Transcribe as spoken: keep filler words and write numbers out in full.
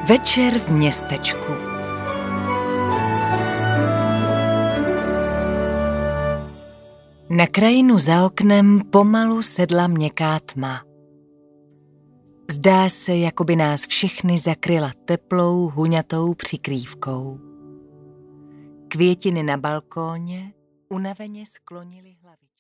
Večer v městečku. Na krajinu za oknem pomalu sedla měkká tma. Zdá se, jako by nás všechny zakryla teplou, huňatou přikrývkou. Květiny na balkóně unaveně sklonily hlavy.